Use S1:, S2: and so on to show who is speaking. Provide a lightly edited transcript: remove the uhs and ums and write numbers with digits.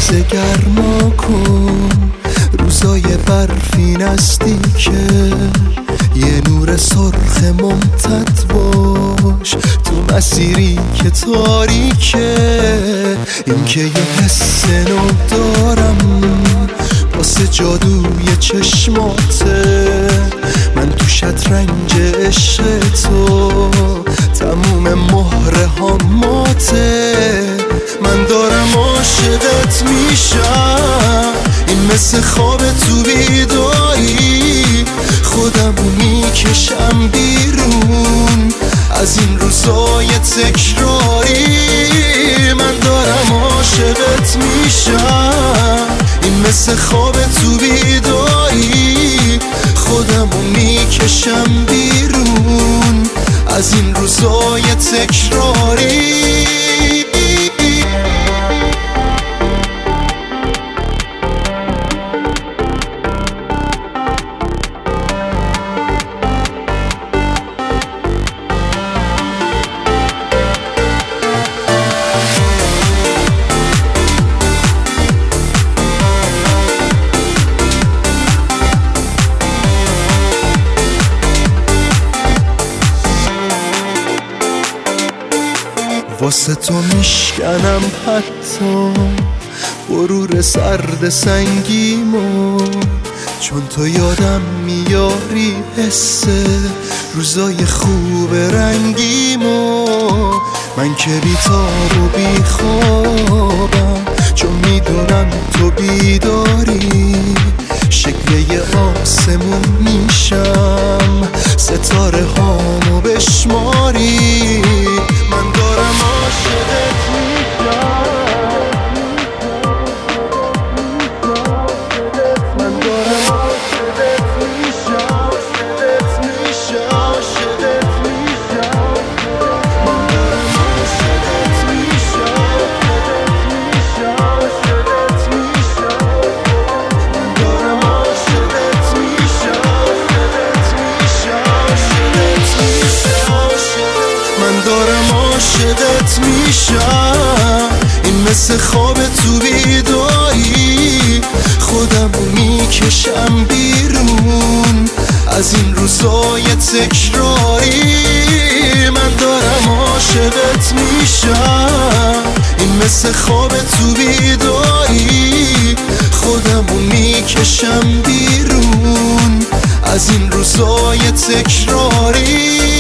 S1: لحظه گرما کن، روزای برفی نزدیکه، یه نور سرخ ممتد باش تو مسیری که تاریکه. این که یه حس نو دارم واسه جادوی چشماته، من تو شطرنج عشق تو تموم مهره ها ماته. من دارم عاشقت میشم، این مثل خواب تو بیداری، خودمو میکشم بیرون از این روزای تکراری. من دارم عاشقت میشم، این مثل خواب تو بیداری، خودمو میکشم بیرون از این روزای تکراری. واسه تو میشکنم حتی غرور سرد سنگیمو، چون تو یادم میاری حس روزای خوب رنگیمو. من که بیتاب و بیخوابم چون میدونم تو بیداری، شکل یه آسمون میشم ستاره هامو بشماری. من دارم عاشقت میشم، من دارم عاشقت میشم، عاشقت میشم، عاشقت میشم، من دارم عاشقت میشم، عاشقت میشم، من دارم عاشقت میشم، عاشقت میشم، من دارم عاشقت میشم، این مثل خواب تو بیداری، خودمو میکشم بیرون از این روزای تکراری. من دارم عاشقت میشم، این مثل خواب تو بیداری، خودمو میکشم بیرون از این روزای تکراری.